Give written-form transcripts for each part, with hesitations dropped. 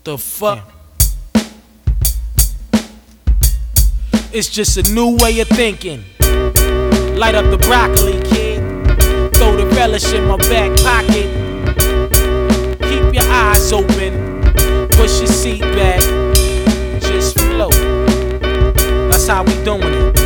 The fuck? It's just a new way of thinking. Light up the broccoli, kid. Throw the relish in my back pocket. Keep your eyes open. Push your seat back. Just float. That's how we doing it.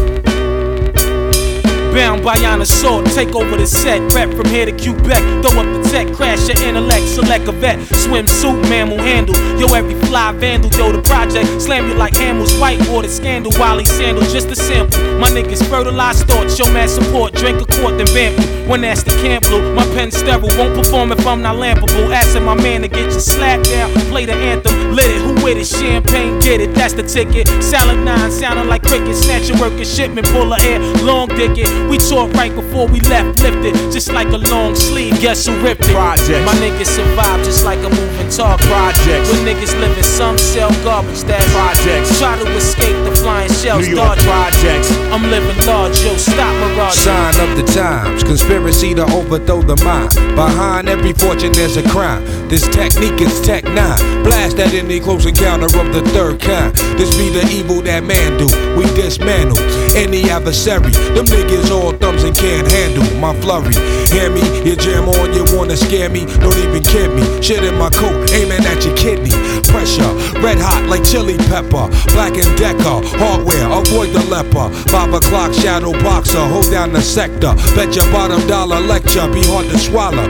Bound by honor sword, take over the set. Rep from here to Quebec, throw up the tech. Crash your intellect, select a vet. Swimsuit, mammal handle. Yo, every fly vandal, yo, the project. Slam you like Hamill's whitewater scandal. Wally sandal, just a sample. My niggas fertilize thoughts, show mad support. Drink a quart, then vamp. When that's the camp blue, my pen sterile. Won't perform if I'm not lampable. Asking my man to get you slapped down. Play the anthem, lit it, who with it? Champagne, get it, that's the ticket. Salad 9, sounding like cricket. Snatch your work and shipment, pull her air, long dick it. We talked right before we left, lifted just like a long sleeve. Guess who ripped it? Projects. My niggas survive just like a moving target. Projects. When niggas living, some sell garbage. That's Projects. Try to escape the flying shells. New York Projects. I'm living large, yo, stop mirage. Sign of the times, conspiracy to overthrow the mind. Behind every fortune there's a crime. This technique is Tech 9. Blast at any close encounter of the third kind. This be the evil that man do. We dismantle any adversary. Them niggas all thumbs and can't handle my flurry. Hear me? You jam on, you wanna scare me? Don't even kid me. Shit in my coat, aiming at your kidney. Pressure, red hot like chili pepper. Black and Decker, hardware, avoid the leper. 5 o'clock shadow boxer, hold down the sector. Bet your bottom dollar lecture, be hard to swallow.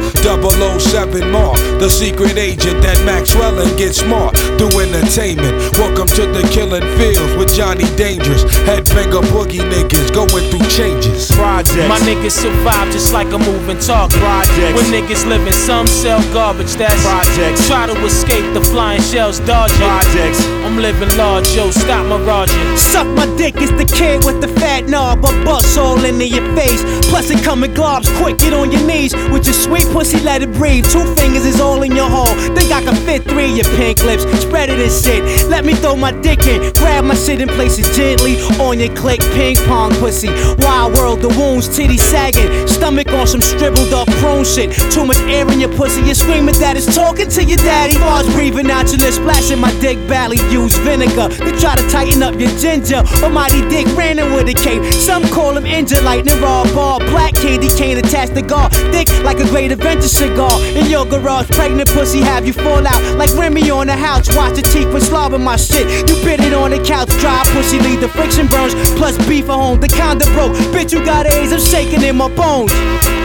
007 Mark, the secret agent that Maxwell and get smart through entertainment. Welcome to the killing fields with Johnny Dangerous. Headbanger boogie niggas going through changes. Projects. My niggas survive just like a moving target. Projects. When niggas living, some sell garbage. That's Projects. Try to escape the flying shells, dodging. Projects. I'm living large, yo, stop miraging. Suck my dick, it's the kid with the fat knob. A bust all into your face. Plus it come in globs, quick, get on your knees. With your sweet pussy, let it breathe. 2 fingers is all in your hole. Think I can fit 3 of your pink lips. Spread it and sit. Let me throw my dick in. Grab my shit and place it gently on your click. Ping pong pussy. Wild world, the wounds, titties sagging. Stomach on some scribbled up prone shit. Too much air in your pussy, you're screaming that it's talking to your daddy. Bars breathing out your lips, splashing my dick valley. Use vinegar to try to tighten up your ginger. Almighty dick ran in with a cape. Some call him injured lightning raw ball. Black candy cane attached to guard. Thick like a great adventure cigar. In your garage, pregnant pussy have you fall out like Remy on the house. Watch the teeth for slobbing my shit. You bit it on the couch, dry pussy leave the friction burns. Plus beef at home, the condom broke. Bitch, you got AIDS, I'm shaking in my bones.